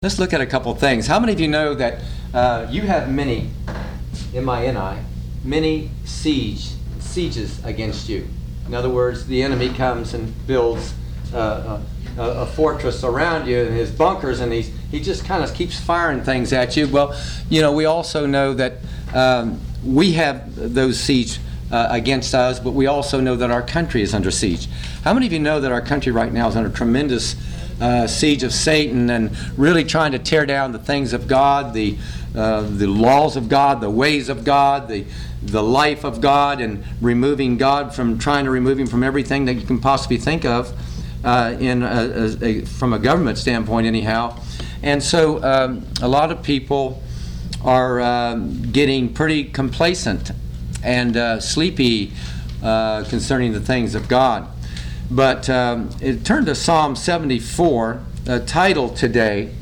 Let's look at a couple things. How many of you know that you have many, M-I-N-I, many sieges against you? In other words, the enemy comes and builds a fortress around you and his bunkers, and he just kind of keeps firing things at you. Well, you know, we also know that we have those siege against us, but we also know that our country is under siege. How many of you know that our country right now is under tremendous siege of Satan and really trying to tear down the things of God, the laws of God, the ways of God, the life of God, and trying to remove him from everything that you can possibly think of from a government standpoint anyhow. And so a lot of people are getting pretty complacent and sleepy concerning the things of God. But turn to Psalm 74, title today,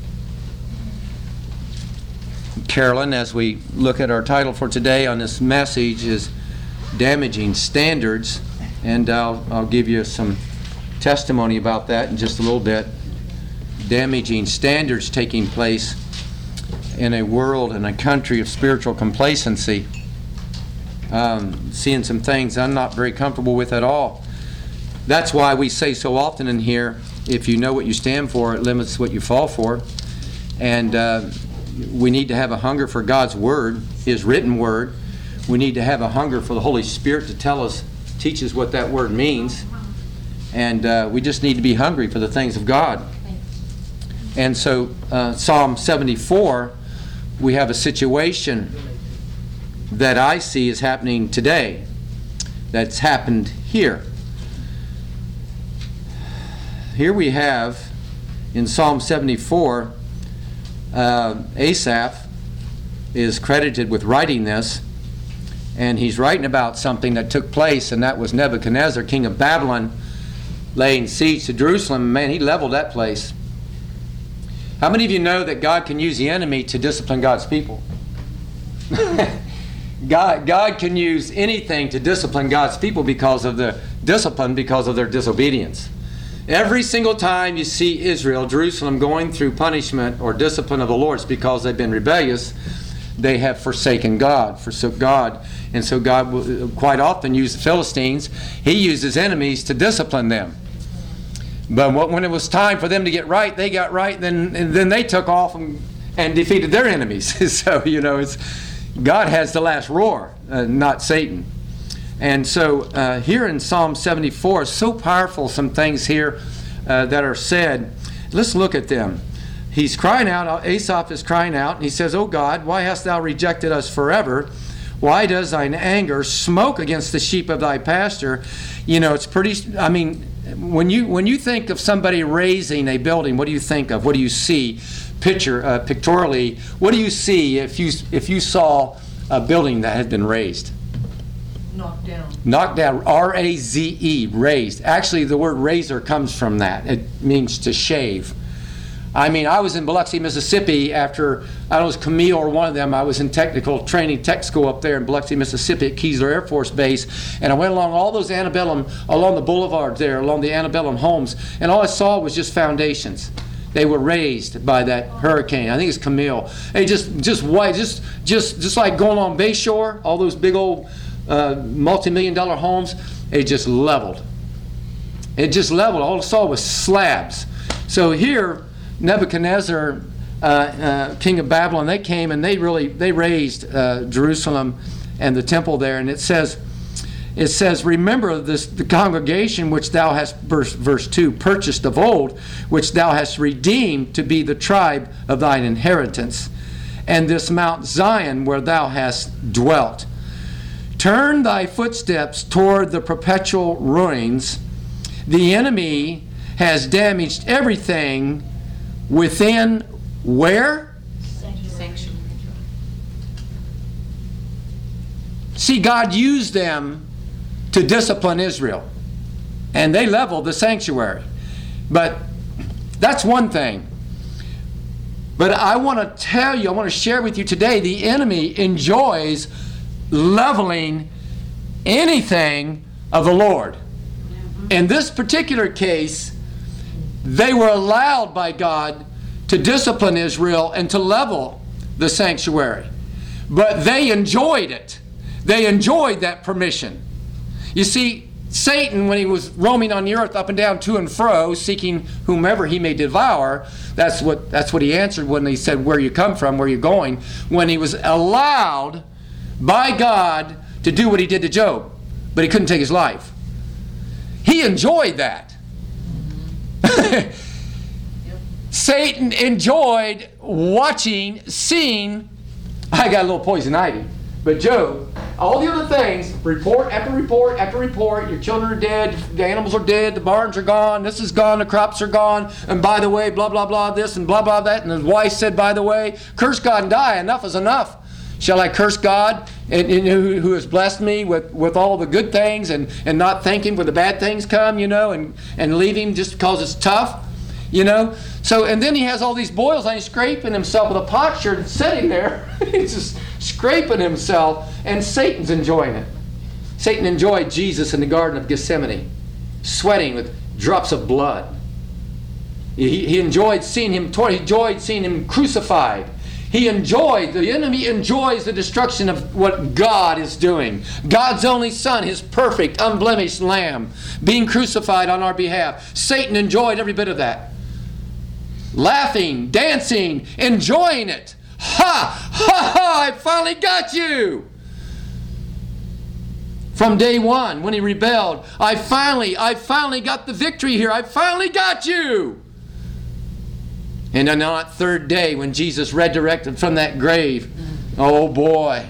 Carolyn, as we look at our title for today on this message is Damaging Standards, and I'll give you some testimony about that in just a little bit. Damaging standards taking place in a world and a country of spiritual complacency. Seeing some things I'm not very comfortable with at all. That's why we say so often in here, if you know what you stand for, it limits what you fall for. And we need to have a hunger for God's Word, His written Word. We need to have a hunger for the Holy Spirit to teach us what that Word means. And we just need to be hungry for the things of God. And so Psalm 74, we have a situation that I see is happening today, that's happened here. Here we have in Psalm 74, Asaph is credited with writing this, and he's writing about something that took place, and that was Nebuchadnezzar, king of Babylon, laying siege to Jerusalem. Man, he leveled that place. How many of you know that God can use the enemy to discipline God's people? God can use anything to discipline God's people because of their disobedience. Every single time you see Israel, Jerusalem, going through punishment or discipline of the Lord, it's because they've been rebellious. They have forsook God. And so God will quite often use the Philistines. He used his enemies to discipline them. But when it was time for them to get right, they got right, and then they took off and defeated their enemies. So, you know, God has the last roar, not Satan. And so here in Psalm 74, so powerful, some things here that are said. Let's look at them. He's crying out, Asaph is crying out, and he says, "O God, why hast thou rejected us forever? Why does thine anger smoke against the sheep of thy pasture?" You know, it's pretty, I mean, when you think of somebody raising a building, what do you think of? What do you see pictorially? What do you see if you saw a building that had been raised? Knocked down. R-A-Z-E, raised. Actually, the word razor comes from that. It means to shave. I mean, I was in Biloxi, Mississippi after, I don't know, it was Camille or one of them. I was in technical training tech school up there in Biloxi, Mississippi at Keesler Air Force Base. And I went along all those antebellum, along the boulevard there, along the antebellum homes. And all I saw was just foundations. They were raised by that hurricane. I think it's Camille. Hey, just white, just like going on Bayshore, all those big old multi-million-dollar homes, it just leveled. It just leveled. All I saw was slabs. So here, Nebuchadnezzar, king of Babylon, they came and they raised Jerusalem and the temple there. And it says, "Remember the congregation which thou hast," verse 2, "purchased of old, which thou hast redeemed to be the tribe of thine inheritance, and this Mount Zion where thou hast dwelt. Turn thy footsteps toward the perpetual ruins. The enemy has damaged everything within," where? Sanctuary. See, God used them to discipline Israel, and they leveled the sanctuary. But that's one thing. But I want to tell you, I want to share with you today, the enemy enjoys leveling anything of the Lord. In this particular case, they were allowed by God to discipline Israel and to level the sanctuary. But they enjoyed it. They enjoyed that permission. You see, Satan, when he was roaming on the earth up and down, to and fro, seeking whomever he may devour, that's what he answered when he said, where you come from, where you going, when he was allowed by God to do what he did to Job, but he couldn't take his life. He enjoyed that. Satan enjoyed watching, seeing, I got a little poison ivy, but Job, all the other things, report after report after report, your children are dead, the animals are dead, the barns are gone, this is gone, the crops are gone, and by the way, blah, blah, blah, this and blah, blah, that, and his wife said, by the way, curse God and die, enough is enough. Shall I curse God and who has blessed me with all the good things and not thank him when the bad things come, and leave him just because it's tough, So, and then he has all these boils and he's scraping himself with a potsherd and sitting there. He's just scraping himself, and Satan's enjoying it. Satan enjoyed Jesus in the Garden of Gethsemane, sweating with drops of blood. He enjoyed seeing him torn. He enjoyed seeing him crucified. The enemy enjoys the destruction of what God is doing. God's only Son, his perfect, unblemished Lamb, being crucified on our behalf. Satan enjoyed every bit of that. Laughing, dancing, enjoying it. Ha! Ha! Ha! I finally got you! From day one, when he rebelled, I finally got the victory here. I finally got you! And on that third day, when Jesus resurrected from that grave, oh boy,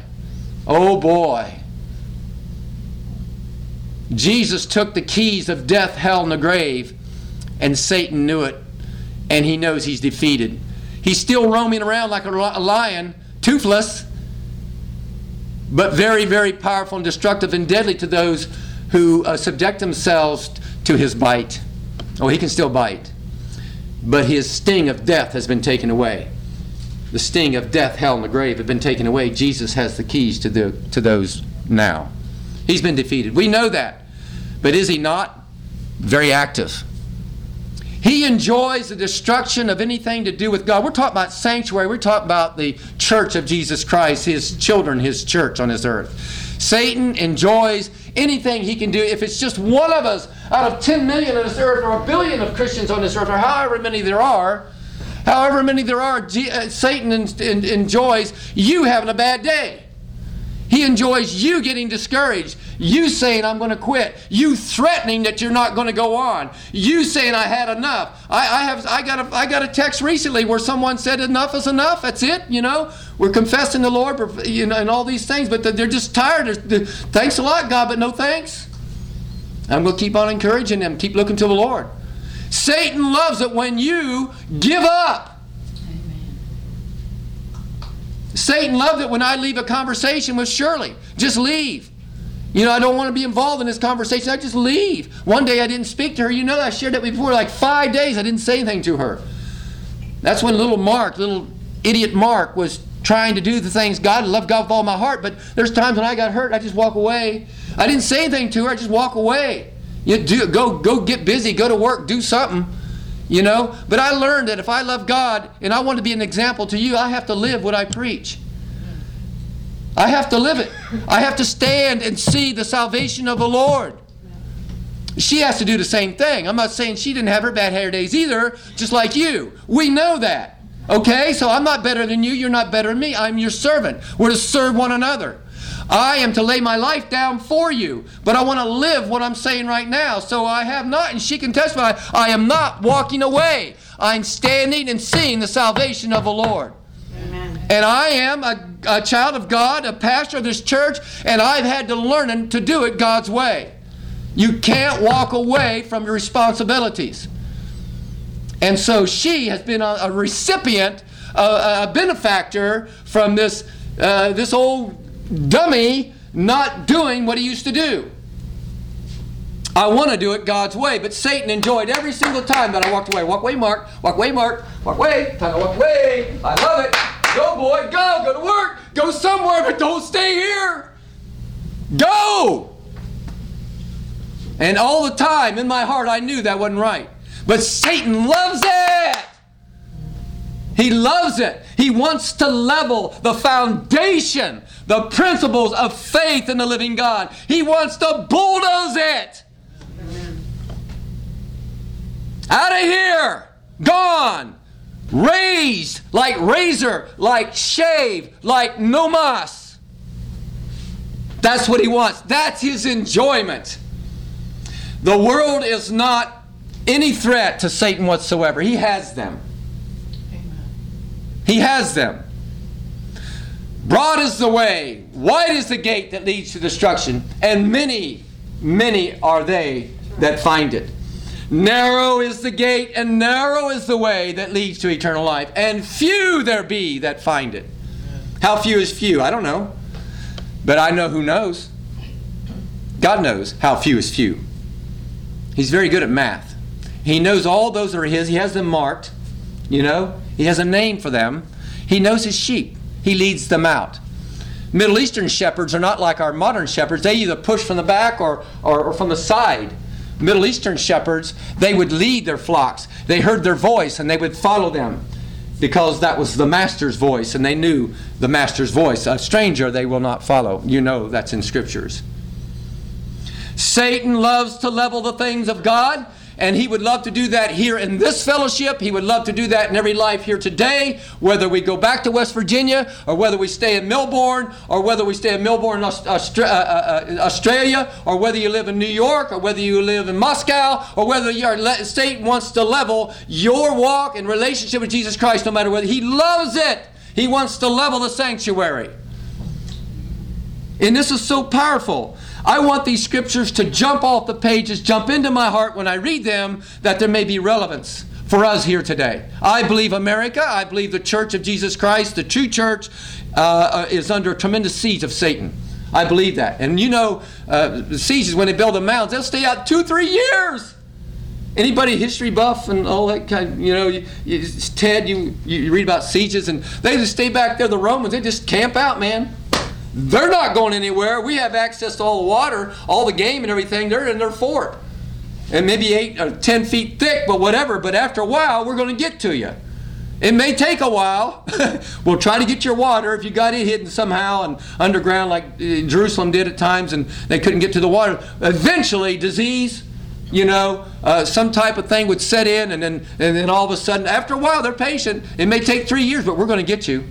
Jesus took the keys of death, hell, and the grave, and Satan knew it, and he knows he's defeated. He's still roaming around like a lion, toothless, but very, very powerful and destructive and deadly to those who subject themselves to his bite. Oh, he can still bite. But his sting of death has been taken away. The sting of death, hell, and the grave have been taken away. Jesus has the keys to those now. He's been defeated. We know that. But is he not? Very active. He enjoys the destruction of anything to do with God. We're talking about sanctuary. We're talking about the church of Jesus Christ, his children, his church on this earth. Satan enjoys anything he can do. If it's just one of us out of 10 million on this earth, or a billion of Christians on this earth, or however many there are, Satan enjoys you having a bad day. He enjoys you getting discouraged. You saying, I'm going to quit. You threatening that you're not going to go on. You saying, I had enough. I got a text recently where someone said, enough is enough. That's it. We're confessing the Lord, and all these things, but they're just tired. Thanks a lot, God, but no thanks. I'm going to keep on encouraging them. Keep looking to the Lord. Satan loves it when you give up. Satan loved it when I leave a conversation with Shirley. Just leave. I don't want to be involved in this conversation. I just leave. One day I didn't speak to her. I shared that before. Like 5 days I didn't say anything to her. That's when little idiot Mark was trying to do the things God. I love God with all my heart, but there's times when I got hurt, I just walk away. I didn't say anything to her. I just walk away. Go get busy. Go to work. Do something. But I learned that if I love God and I want to be an example to you, I have to live what I preach. I have to live it. I have to stand and see the salvation of the Lord. She has to do the same thing. I'm not saying she didn't have her bad hair days either, just like you. We know that. Okay? So I'm not better than you. You're not better than me. I'm your servant. We're to serve one another. I am to lay my life down for you, but I want to live what I'm saying right now. So I have not, and she can testify, I am not walking away. I'm standing and seeing the salvation of the Lord. Amen. And I am a child of God, a pastor of this church, and I've had to learn to do it God's way. You can't walk away from your responsibilities. And so she has been a recipient, a benefactor from this old dummy not doing what he used to do. I want to do it God's way, but Satan enjoyed every single time that I walked away. Walk away, Mark. Walk away, Mark. Walk away. Time to walk away. I love it. Go, boy. Go. Go to work. Go somewhere, but don't stay here. Go. And all the time in my heart I knew that wasn't right. But Satan loves it. He loves it. He wants to level the foundation, the principles of faith in the living God. He wants to bulldoze it. Out of here. Gone. Raised like razor, like shave, like no mas. That's what he wants. That's his enjoyment. The world is not any threat to Satan whatsoever. He has them. He has them. Broad is the way, wide is the gate that leads to destruction, and many, many are they that find it. Narrow is the gate, and narrow is the way that leads to eternal life, and few there be that find it. How few is few? I don't know. But I know who knows. God knows how few is few. He's very good at math. He knows all those are his. He has them marked. You know, he has a name for them. He knows his sheep. He leads them out. Middle Eastern shepherds are not like our modern shepherds. They either push from the back or from the side. Middle Eastern shepherds, they would lead their flocks. They heard their voice and they would follow them because that was the master's voice, and they knew the master's voice. A stranger they will not follow. You know that's in scriptures. Satan loves to level the things of God, and he would love to do that here in this fellowship. He would love to do that in every life here today, whether we go back to West Virginia, or whether we stay in Melbourne, or whether we stay in Melbourne, Australia, or whether you live in New York, or whether you live in Moscow, or whether Satan wants to level your walk and relationship with Jesus Christ, no matter whether. He loves it. He wants to level the sanctuary. And this is so powerful. I want these scriptures to jump off the pages, jump into my heart when I read them, that there may be relevance for us here today. I believe America, I believe the Church of Jesus Christ, the true church, is under a tremendous siege of Satan. I believe that. And you know, sieges, when they build the mounds, they'll stay out 2-3 years. Anybody history buff and all that kind, you know, Ted, you read about sieges, and they just stay back there. The Romans, they just camp out, man. They're not going anywhere. We have access to all the water, all the game and everything. They're in their fort. And maybe 8 or 10 feet thick, but whatever. But after a while, we're going to get to you. It may take a while. We'll try to get your water if you got it hidden somehow and underground like Jerusalem did at times, and they couldn't get to the water. Eventually, disease, you know, some type of thing would set in, and then all of a sudden, after a while, they're patient. It may take 3 years, but we're going to get you.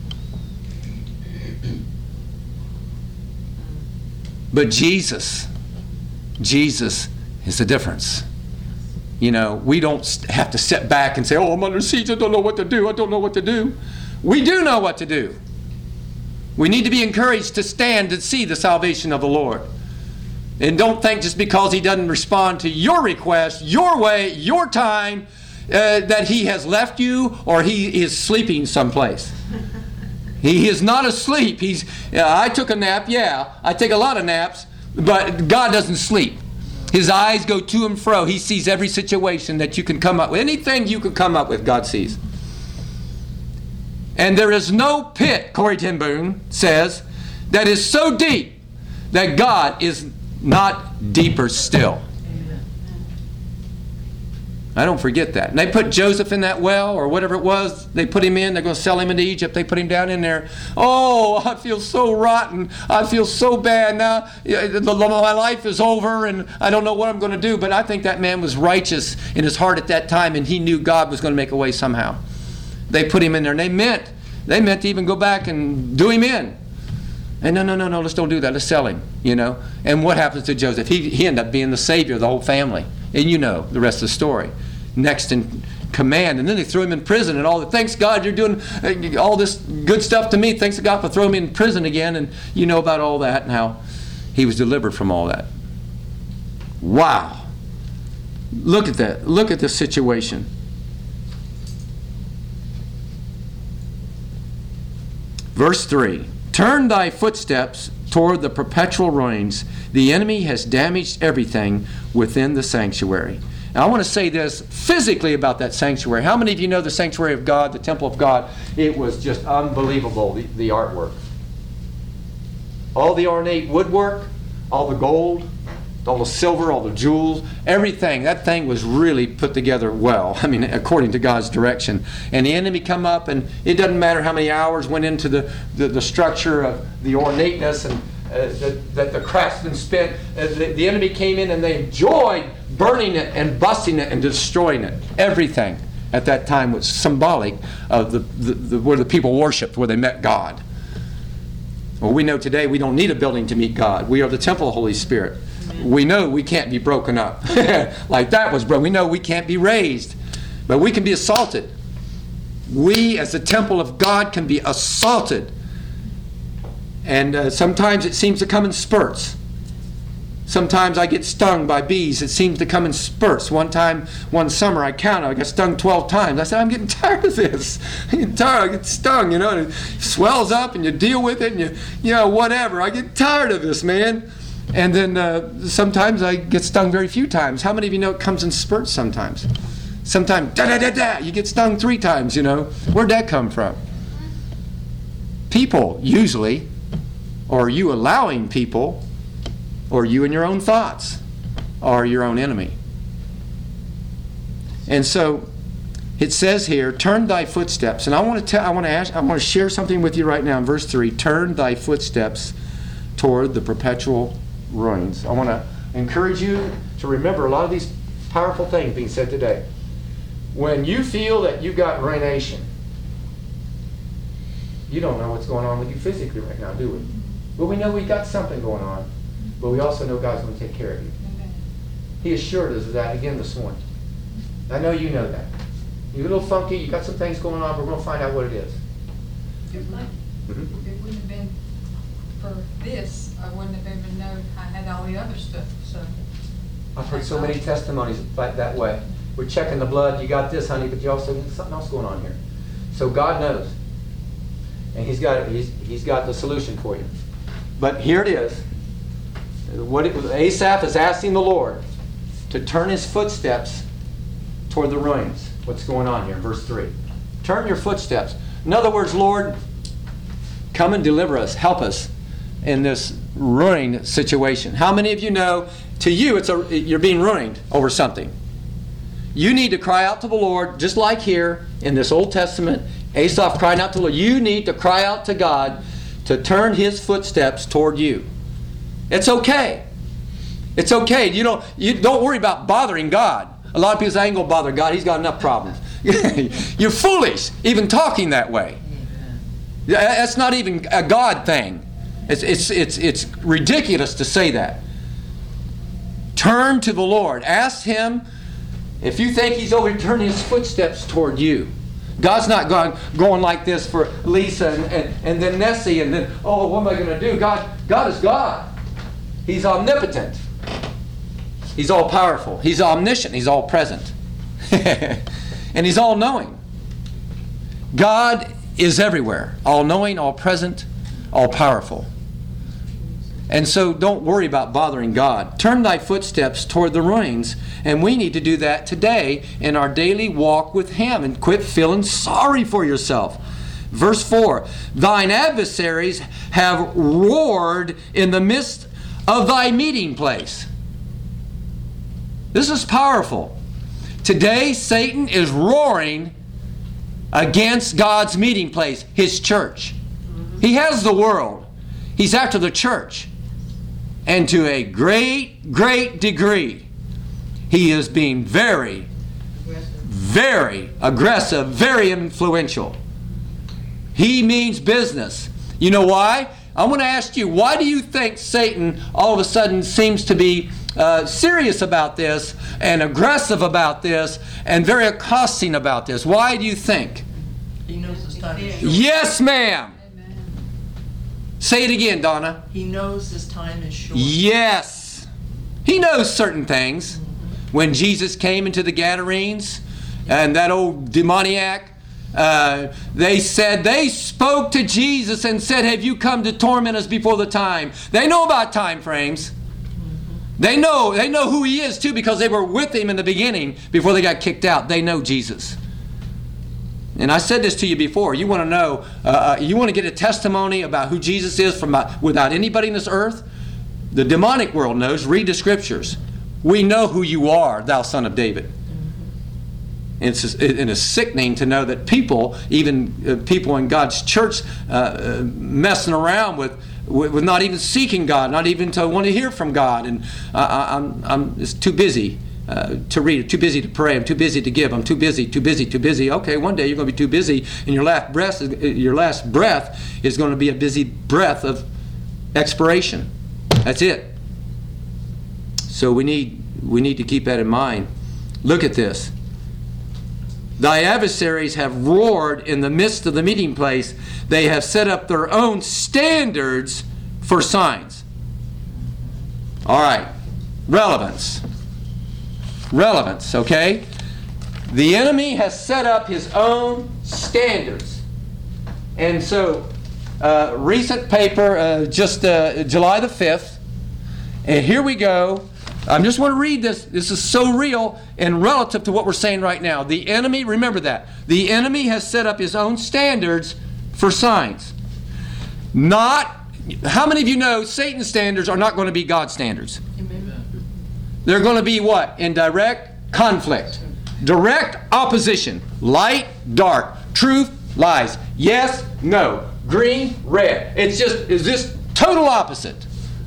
But Jesus is the difference. You know, we don't have to sit back and say, oh, I'm under siege, I don't know what to do, I don't know what to do. We do know what to do. We need to be encouraged to stand and see the salvation of the Lord. And don't think just because he doesn't respond to your request, your way, your time, that he has left you or he is sleeping someplace. He is not asleep. I took a nap, yeah. I take a lot of naps, but God doesn't sleep. His eyes go to and fro. He sees every situation that you can come up with. Anything you can come up with, God sees. And there is no pit, Corrie ten Boom says, that is so deep that God is not deeper still. I don't forget that. And they put Joseph in that well or whatever it was. They put him in. They're going to sell him into Egypt. They put him down in there. Oh, I feel so rotten. I feel so bad now. My life is over and I don't know what I'm going to do. But I think that man was righteous in his heart at that time, and he knew God was going to make a way somehow. They put him in there, and they meant to even go back and do him in. And no, let's don't do that. Let's sell him, you know. And what happens to Joseph? He ended up being the savior of the whole family. And you know the rest of the story. Next in command. And then they threw him in prison and all that. Thanks God you're doing all this good stuff to me. Thanks to God for throwing me in prison again. And you know about all that and how he was delivered from all that. Wow. Look at that. Look at this situation. Verse 3. Turn thy footsteps toward the perpetual ruins. The enemy has damaged everything within the sanctuary. Now I want to say this physically about that sanctuary. How many of you know the sanctuary of God, the temple of God? It was just unbelievable, the artwork. All the ornate woodwork, all the gold, all the silver, all the jewels, everything. That thing was really put together well. I mean, according to God's direction. And the enemy come up, and it doesn't matter how many hours went into the structure of the ornateness and that the craftsmen spent. The enemy came in and they enjoyed burning it and busting it and destroying it. Everything at that time was symbolic of where the people worshipped, where they met God. Well, we know today we don't need a building to meet God. We are the temple of the Holy Spirit. We know we can't be broken up like that was broken. We know we can't be raised, but we can be assaulted. We, as the temple of God, can be assaulted. And sometimes it seems to come in spurts. Sometimes I get stung by bees. It seems to come in spurts. One summer, I got stung 12 times. I said, I'm getting tired of this. I'm getting tired. I get stung, and it swells up, and you deal with it, and whatever. I get tired of this, man. And then sometimes I get stung very few times. How many of you know it comes in spurts sometimes? Sometimes, you get stung 3 times, Where'd that come from? People, usually, or you allowing people, or you and your own thoughts are your own enemy. And so it says here, turn thy footsteps. And I want to share something with you right now in verse 3. Turn thy footsteps toward the perpetual ruins. I want to encourage you to remember a lot of these powerful things being said today. When you feel that you got ruination, you don't know what's going on with you physically right now, do we? But we know we got something going on. But we also know God's going to take care of you. Amen. He assured us of that again this morning. I know you know that. You're a little funky, you got some things going on, but we're going to find out what it is. If it wouldn't have been for this, I wouldn't have even known I had all the other stuff. So I've heard so many testimonies like that way. We're checking the blood, you got this, honey, but you also got something else going on here. So God knows. And He's got the solution for you. But here it is. Asaph is asking the Lord to turn his footsteps toward the ruins. What's going on here in verse 3? Turn your footsteps. In other words, Lord, come and deliver us, help us in this ruined situation. How many of you know, to you, you're being ruined over something? You need to cry out to the Lord, just like here in this Old Testament, Asaph crying out to the Lord. You need to cry out to God to turn His footsteps toward you. It's okay. It's okay. You don't worry about bothering God. A lot of people say, I ain't going to bother God. He's got enough problems. You're foolish, even talking that way. That's not even a God thing. It's ridiculous to say that. Turn to the Lord. Ask Him if you think He's overturning His footsteps toward you. God's not going like this for Lisa and then Nessie and then, what am I going to do? God is God. He's omnipotent. He's all-powerful. He's omniscient. He's all-present. And He's all-knowing. God is everywhere. All-knowing, all-present, all-powerful. And so don't worry about bothering God. Turn thy footsteps toward the ruins. And we need to do that today in our daily walk with Him. And quit feeling sorry for yourself. Verse 4. Thine adversaries have roared in the midst of thy meeting place. This is powerful. Today, Satan is roaring against God's meeting place, His church. He has the world. He's after the church. And to a great, great degree, he is being very, very aggressive, very influential. He means business. You know why? I want to ask you, why do you think Satan all of a sudden seems to be serious about this and aggressive about this and very accosting about this? Why do you think? He knows his time is short. Yes, ma'am. Say it again, Donna. He knows his time is short. Yes. He knows certain things. When Jesus came into the Gadarenes and that old demoniac, they spoke to Jesus and said, have you come to torment us before the time? They know about time frames. They know who He is too, because they were with Him in the beginning before they got kicked out. They know Jesus. And I said this to you before. You want to know, you want to get a testimony about who Jesus is without anybody in this earth? The demonic world knows. Read the scriptures. We know who you are, thou son of David. And it's sickening to know that people, even people in God's church, messing around with not even seeking God, not even to want to hear from God. And I'm just too busy to read, too busy to pray, I'm too busy to give, I'm too busy. Okay, one day you're going to be too busy, and your last breath is going to be a busy breath of expiration. That's it. So we need to keep that in mind. Look at this. Thy adversaries have roared in the midst of the meeting place. They have set up their own standards for signs. All right. Relevance, okay? The enemy has set up his own standards. And so, recent paper, just July the 5th, and here we go. I just want to read this. This is so real and relative to what we're saying right now. The enemy, remember that. The enemy has set up his own standards for signs. How many of you know Satan's standards are not going to be God's standards? Amen. They're going to be what? In direct conflict. Direct opposition. Light, dark. Truth, lies. Yes, no. Green, red. It's just total opposite.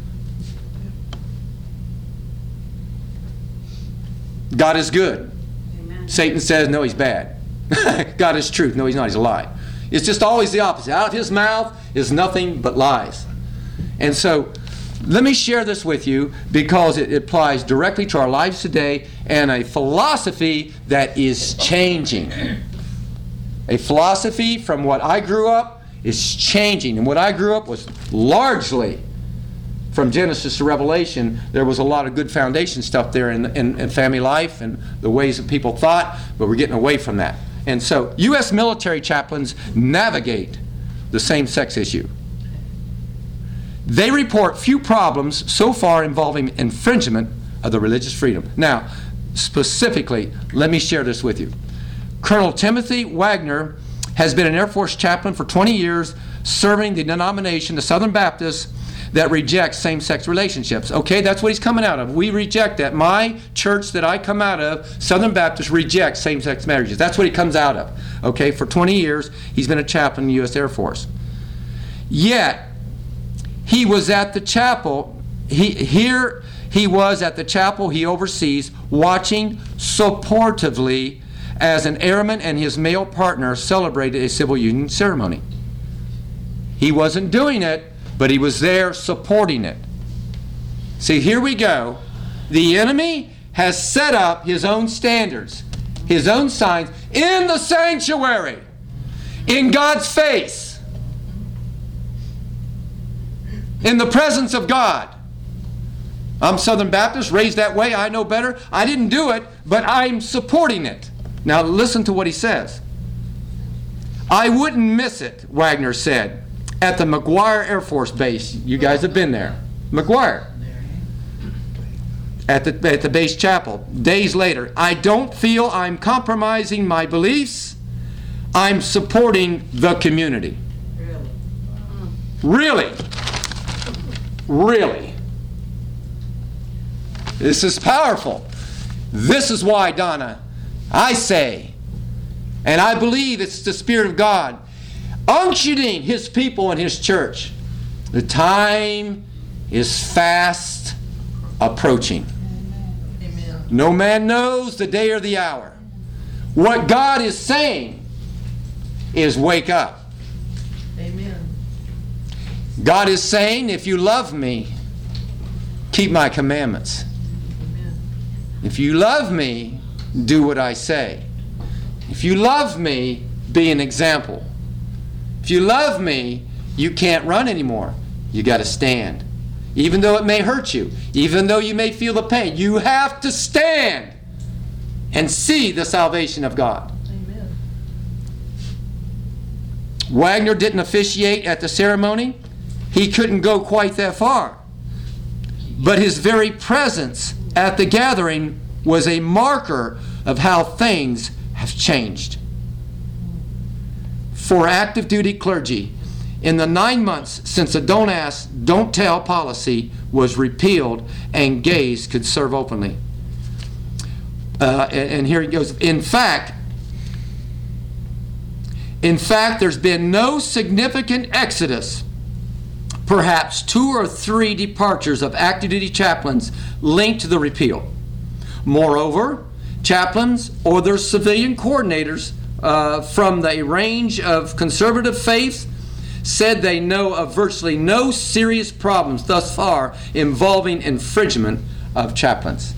God is good. Amen. Satan says, no, he's bad. God is truth. No, he's not. He's a lie. It's just always the opposite. Out of his mouth is nothing but lies. And so, let me share this with you because it applies directly to our lives today and a philosophy that is changing. A philosophy from what I grew up is changing. And what I grew up was largely from Genesis to Revelation. There was a lot of good foundation stuff there in family life and the ways that people thought, but we're getting away from that. And so U.S. military chaplains navigate the same-sex issue. They report few problems so far involving infringement of the religious freedom. Now, specifically, let me share this with you. Colonel Timothy Wagner has been an Air Force chaplain for 20 years, serving the denomination, the Southern Baptists, that rejects same-sex relationships. Okay, that's what he's coming out of. We reject that. My church that I come out of, Southern Baptist, rejects same-sex marriages. That's what he comes out of. Okay, for 20 years, he's been a chaplain in the U.S. Air Force. Yet, he was at the chapel. He was at the chapel he oversees, watching supportively as an airman and his male partner celebrated a civil union ceremony. He wasn't doing it, but he was there supporting it. See, here we go. The enemy has set up his own standards, his own signs in the sanctuary, in God's face, in the presence of God. I'm Southern Baptist, raised that way. I know better. I didn't do it, but I'm supporting it. Now listen to what he says. I wouldn't miss it, Wagner said, at the McGuire Air Force Base. You guys have been there. McGuire. At the base chapel. Days later, I don't feel I'm compromising my beliefs. I'm supporting the community. Really? Really? This is powerful. This is why, Donna, I say, and I believe it's the Spirit of God unctioning his people and his church. The time is fast approaching. Amen. No man knows the day or the hour. What God is saying is wake up. Amen. God is saying, if you love me, keep my commandments. Amen. If you love me, do what I say. If you love me, be an example. If you love me, you can't run anymore. You got to stand. Even though it may hurt you, even though you may feel the pain, you have to stand and see the salvation of God. Amen. Wagner didn't officiate at the ceremony. He couldn't go quite that far. But his very presence at the gathering was a marker of how things have changed. For active duty clergy, in the 9 months since the don't ask, don't tell policy was repealed and gays could serve openly. And here it goes. In fact, there's been no significant exodus, perhaps 2 or 3 departures of active duty chaplains linked to the repeal. Moreover, chaplains or their civilian coordinators from the range of conservative faiths said they know of virtually no serious problems thus far involving infringement of chaplains.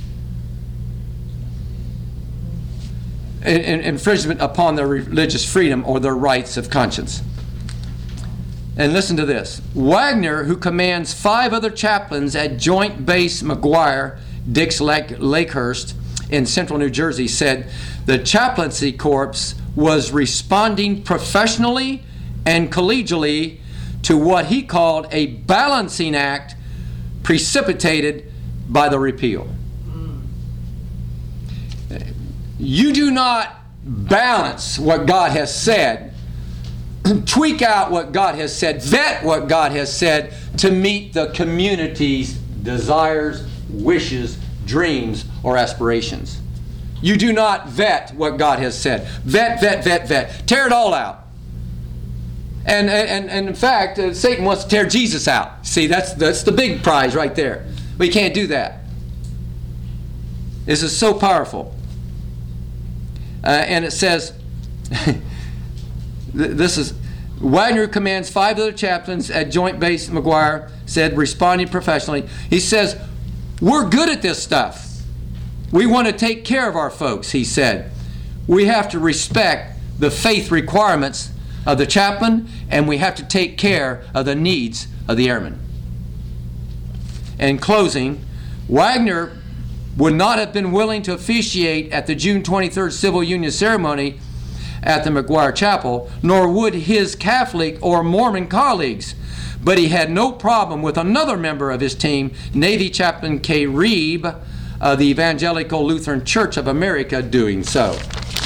Infringement upon their religious freedom or their rights of conscience. And listen to this. Wagner, who commands 5 other chaplains at Joint Base McGuire, Dix Lakehurst in central New Jersey, said the chaplaincy corps was responding professionally and collegially to what he called a balancing act precipitated by the repeal. You do not balance what God has said, tweak out what God has said, vet what God has said to meet the community's desires, wishes, dreams, or aspirations. You do not vet what God has said. Vet. Tear it all out. And in fact, Satan wants to tear Jesus out. See, that's the big prize right there. We can't do that. This is so powerful. And it says, this is, Wagner commands 5 other chaplains at Joint Base McGuire, said, responding professionally. He says, we're good at this stuff. We want to take care of our folks, he said. We have to respect the faith requirements of the chaplain, and we have to take care of the needs of the airmen. In closing, Wagner would not have been willing to officiate at the June 23rd civil union ceremony at the McGuire Chapel, nor would his Catholic or Mormon colleagues. But he had no problem with another member of his team, Navy Chaplain Kay Reeb of the Evangelical Lutheran Church of America, doing so.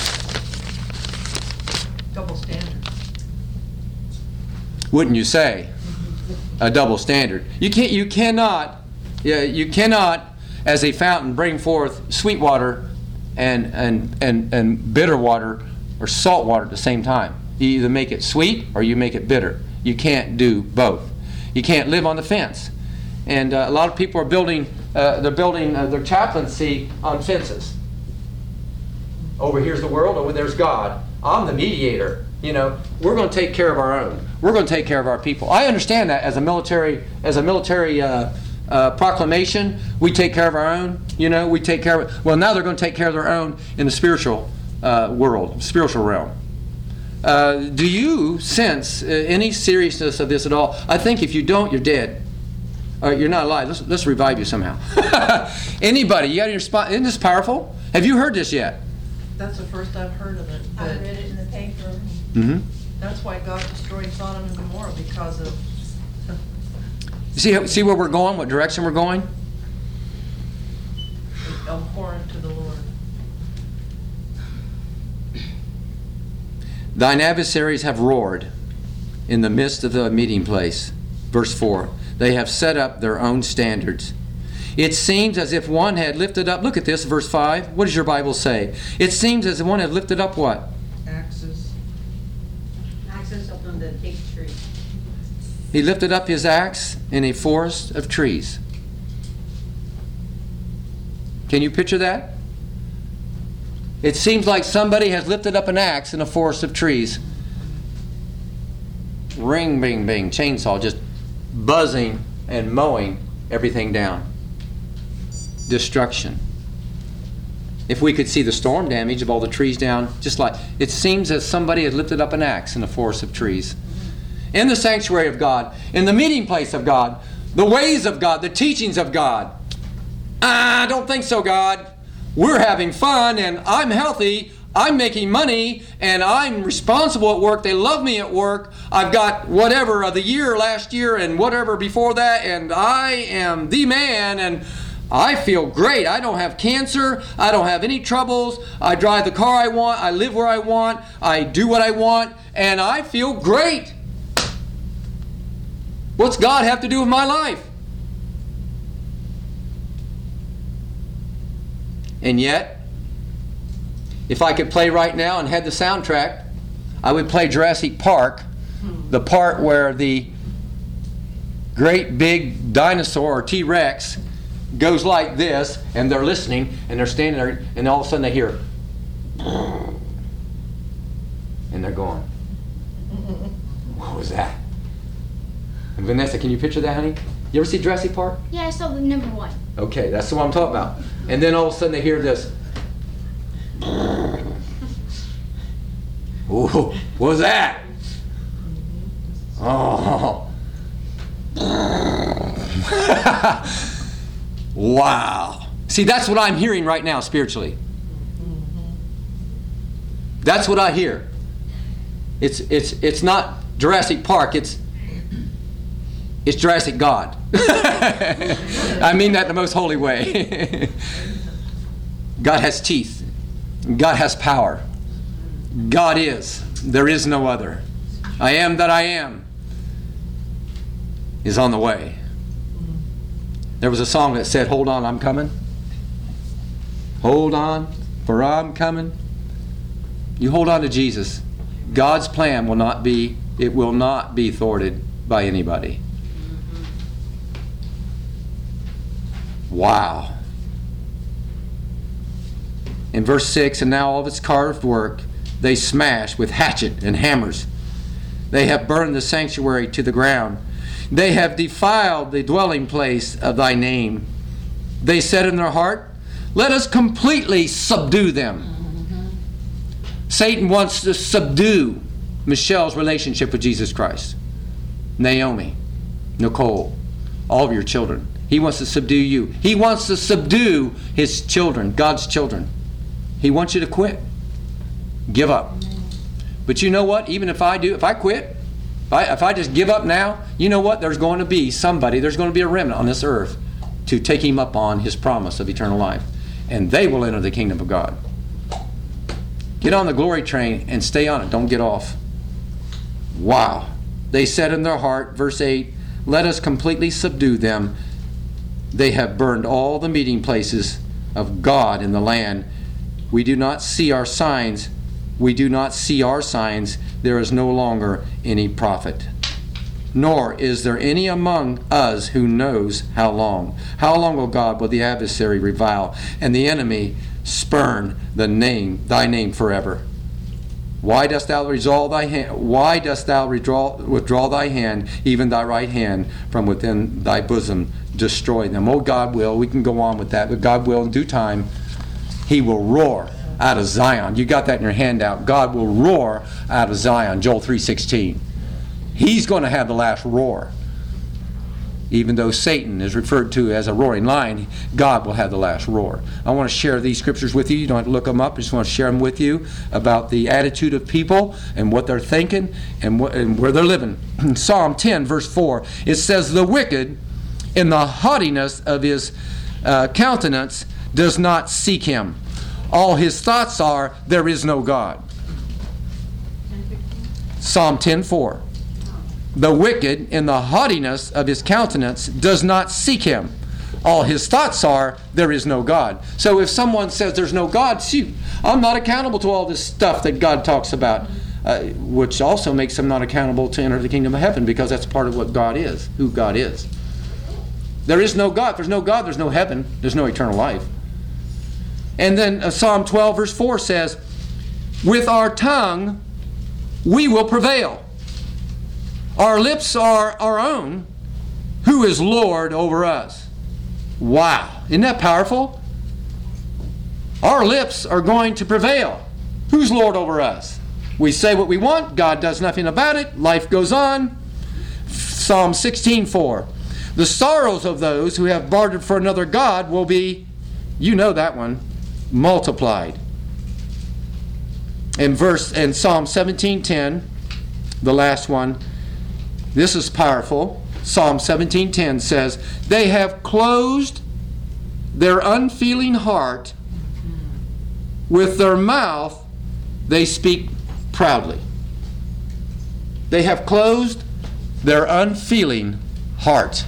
Double standard. Wouldn't you say? A double standard. You cannot, as a fountain, bring forth sweet water and bitter water or salt water at the same time. You either make it sweet or you make it bitter. You can't do both. You can't live on the fence. And a lot of people are building their chaplaincy on fences. Over here's the world, over there's God. I'm the mediator. You know, we're going to take care of our own. We're going to take care of our people. I understand that as a military proclamation. We take care of our own. You know, we take care of. Well, now they're going to take care of their own in the spiritual world, spiritual realm. Do you sense any seriousness of this at all? I think if you don't, you're dead. You're not alive. Let's revive you somehow. Anybody? You got your spot? Isn't this powerful? Have you heard this yet? That's the first I've heard of it. I But read it in the paper. Mm-hmm. that's why God destroyed Sodom and Gomorrah, because of See where we're going? What direction we're going? abhorrent to the Lord. Thine adversaries have roared in the midst of the meeting place. Verse 4. They have set up their own standards. It seems as if one had lifted up, look at this, verse 5. What does your Bible say? It seems as if one had lifted up what? Axes. Axes up on the big tree. He lifted up his axe in a forest of trees. Can you picture that? It seems like somebody has lifted up an axe in a forest of trees. Ring, bing, bing, chainsaw, just buzzing and mowing everything down. Destruction. If we could see the storm damage of all the trees down, just like it seems as somebody had lifted up an axe in a forest of trees. In the sanctuary of God, in the meeting place of God, the ways of God, the teachings of God. I don't think so, God. We're having fun and I'm healthy. I'm making money and I'm responsible at work. They love me at work. I've got whatever of the year last year and whatever before that, and I am the man and I feel great. I don't have cancer. I don't have any troubles. I drive the car I want. I live where I want. I do what I want, and I feel great. What's God have to do with my life? And yet, if I could play right now and had the soundtrack, I would play Jurassic Park, the part where the great big dinosaur or T-Rex goes like this, and they're listening, and they're standing there, and all of a sudden they hear, and they're going, what was that? And Vanessa, can you picture that, honey? You ever see Jurassic Park? Yeah, I saw the number 1. Okay, that's the one I'm talking about. And then all of a sudden they hear this. Ooh, what was that? Oh. Wow. See, that's what I'm hearing right now spiritually. That's what I hear. It's not Jurassic Park, it's Jurassic God. I mean that in the most holy way. God has teeth. God has power. God is. There is no other. I am that I am is on the way. There was a song that said, hold on, I'm coming. Hold on, for I'm coming. You hold on to Jesus. God's plan will not be thwarted by anybody. Wow. In verse 6, and now all of its carved work they smash with hatchet and hammers. They have burned the sanctuary to the ground. They have defiled the dwelling place of thy name. They said in their heart, let us completely subdue them. Satan wants to subdue Michelle's relationship with Jesus Christ. Naomi, Nicole, all of your children. He wants to subdue you. He wants to subdue his children, God's children. He wants you to quit. Give up. But you know what? Even if I quit, if I just give up now, you know what? There's going to be a remnant on this earth to take him up on his promise of eternal life. And they will enter the kingdom of God. Get on the glory train and stay on it. Don't get off. Wow. They said in their heart, verse 8, let us completely subdue them. They have burned all the meeting places of God in the land. We do not see our signs. We do not see our signs. There is no longer any prophet. Nor is there any among us who knows how long. How long, O God, will the adversary revile and the enemy spurn thy name forever? Why dost thou withdraw thy hand, even thy right hand from within thy bosom? Destroy them. Oh, God will. We can go on with that, but God will in due time. He will roar out of Zion. You got that in your handout. God will roar out of Zion. Joel 3:16. He's going to have the last roar. Even though Satan is referred to as a roaring lion, God will have the last roar. I want to share these scriptures with you. You don't have to look them up. I just want to share them with you about the attitude of people and what they're thinking and where they're living. In Psalm 10, verse 4, it says, the wicked in the haughtiness of his countenance does not seek him. All his thoughts are, there is no God. Psalm 10:4. The wicked in the haughtiness of his countenance does not seek him. All his thoughts are, there is no God. So if someone says there's no God, shoot, I'm not accountable to all this stuff that God talks about, which also makes them not accountable to enter the kingdom of heaven, because that's part of what God is, who God is. There is no God. If there's no God, there's no heaven. There's no eternal life. And then Psalm 12 verse 4 says, with our tongue we will prevail. Our lips are our own. Who is Lord over us? Wow. Isn't that powerful? Our lips are going to prevail. Who's Lord over us? We say what we want. God does nothing about it. Life goes on. Psalm 16:4. The sorrows of those who have bartered for another God will be, you know that one, multiplied. In Psalm 17:10, the last one, this is powerful. Psalm 17:10 says, they have closed their unfeeling heart, with their mouth they speak proudly. They have closed their unfeeling heart.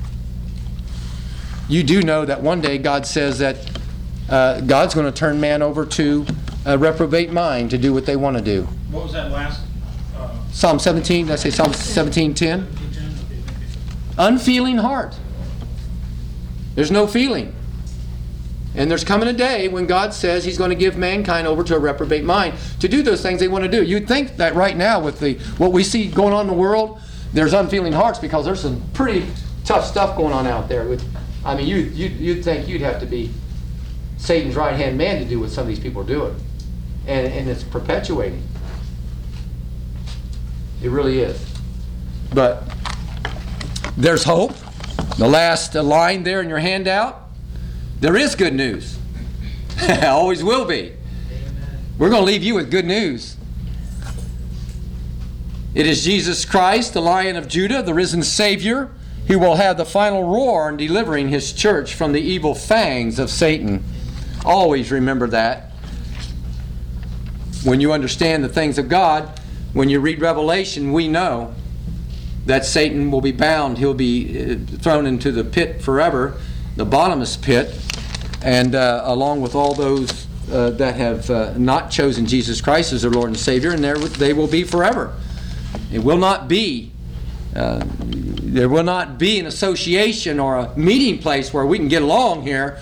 You do know that one day God says that God's going to turn man over to a reprobate mind to do what they want to do. What was that last? Psalm 17, did I say Psalm 17:10? Unfeeling heart. There's no feeling. And there's coming a day when God says He's going to give mankind over to a reprobate mind to do those things they want to do. You'd think that right now with what we see going on in the world, there's unfeeling hearts because there's some pretty tough stuff going on out there. You'd think you'd have to be Satan's right-hand man to do what some of these people are doing. And it's perpetuating. It really is. But there's hope. The last line there in your handout, there is good news. Always will be. We're going to leave you with good news. It is Jesus Christ, the Lion of Judah, the risen Savior, who will have the final roar in delivering His church from the evil fangs of Satan. Always remember that. When you understand the things of God, when you read Revelation, we know that Satan will be bound. He'll be thrown into the pit forever, the bottomless pit, and along with all those that have not chosen Jesus Christ as their Lord and Savior, and they will be forever. It will not be. There will not be an association or a meeting place where we can get along here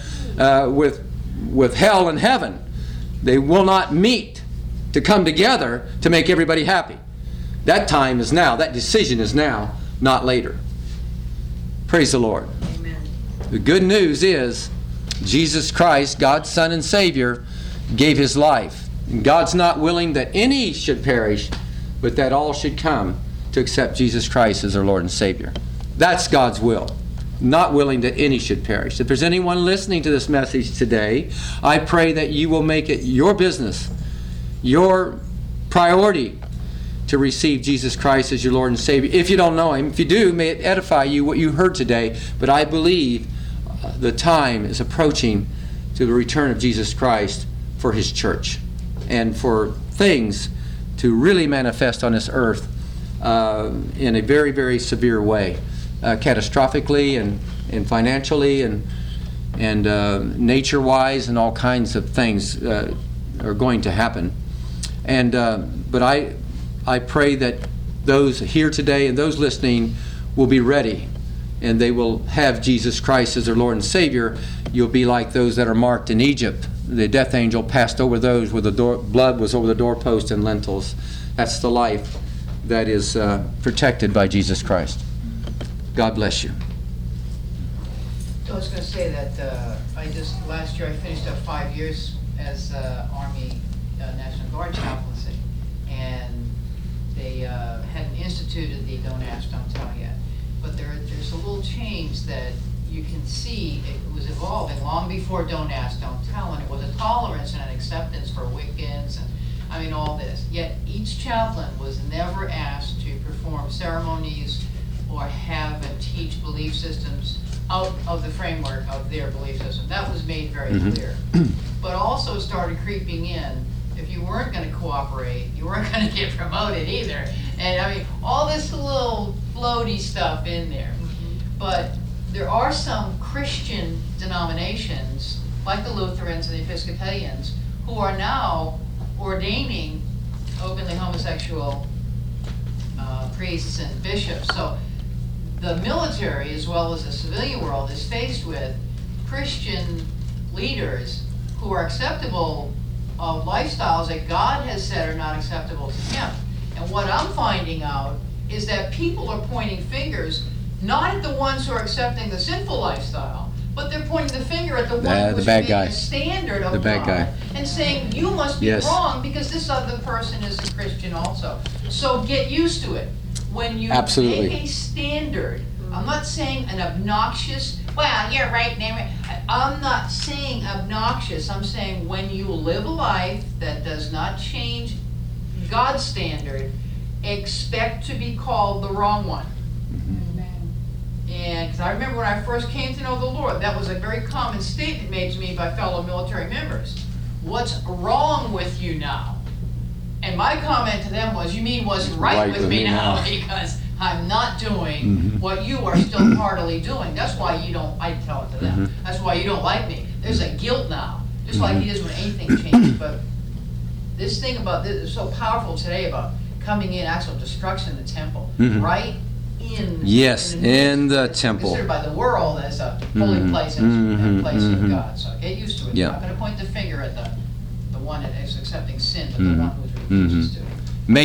with hell and heaven. They will not meet to come together to make everybody happy. That time is now. That decision is now, not later. Praise the Lord. Amen. The good news is Jesus Christ, God's Son and Savior, gave His life. And God's not willing that any should perish, but that all should come to accept Jesus Christ as their Lord and Savior. That's God's will. Not willing that any should perish. If there's anyone listening to this message today, I pray that you will make it your business, your priority, to receive Jesus Christ as your Lord and Savior. If you don't know Him, if you do, may it edify you what you heard today. But I believe the time is approaching to the return of Jesus Christ for His church and for things to really manifest on this earth in a very, very severe way, catastrophically and financially and nature-wise, and all kinds of things are going to happen. But I pray that those here today and those listening will be ready, and they will have Jesus Christ as their Lord and Savior. You'll be like those that are marked in Egypt. The death angel passed over those where the blood was over the doorpost and lintels. That's the life that is protected by Jesus Christ. God bless you. I was going to say that last year I finished up 5 years as Army National Guard chaplaincy, and they hadn't instituted the Don't Ask, Don't Tell yet. But there's a little change that you can see. It was evolving long before Don't Ask, Don't Tell, and it was a tolerance and an acceptance for Wiccans and all this. Yet each chaplain was never asked to perform ceremonies or have and teach belief systems out of the framework of their belief system. That was made very clear. But also started creeping in, if you weren't going to cooperate, you weren't going to get promoted either. And all this little floaty stuff in there. But there are some Christian denominations, like the Lutherans and the Episcopalians, who are now ordaining openly homosexual priests and bishops. So the military, as well as the civilian world, is faced with Christian leaders who are acceptable of lifestyles that God has said are not acceptable to Him. And what I'm finding out is that people are pointing fingers not at the ones who are accepting the sinful lifestyle, but they're pointing the finger at the one who's being a standard of God and saying, you must be wrong because this other person is a Christian also. So get used to it. When you make a standard, I'm not saying an obnoxious, well, you're right, I'm not saying obnoxious. I'm saying when you live a life that does not change God's standard, expect to be called the wrong one. And because I remember when I first came to know the Lord, that was a very common statement made to me by fellow military members. What's wrong with you now? And my comment to them was, you mean what's right with me now? Because I'm not doing what you are still heartily doing. That's why you don't, I tell it to them, that's why you don't like me. There's a guilt now, just like it is when anything changes. But this thing about this is so powerful today about coming in, actual destruction of the temple, right in. Yes, in the it's temple. Considered by the world as a holy place and a place of God. So get used to it. Yeah. I'm not going to point the finger at the one that is accepting sin, but the one who refuses to.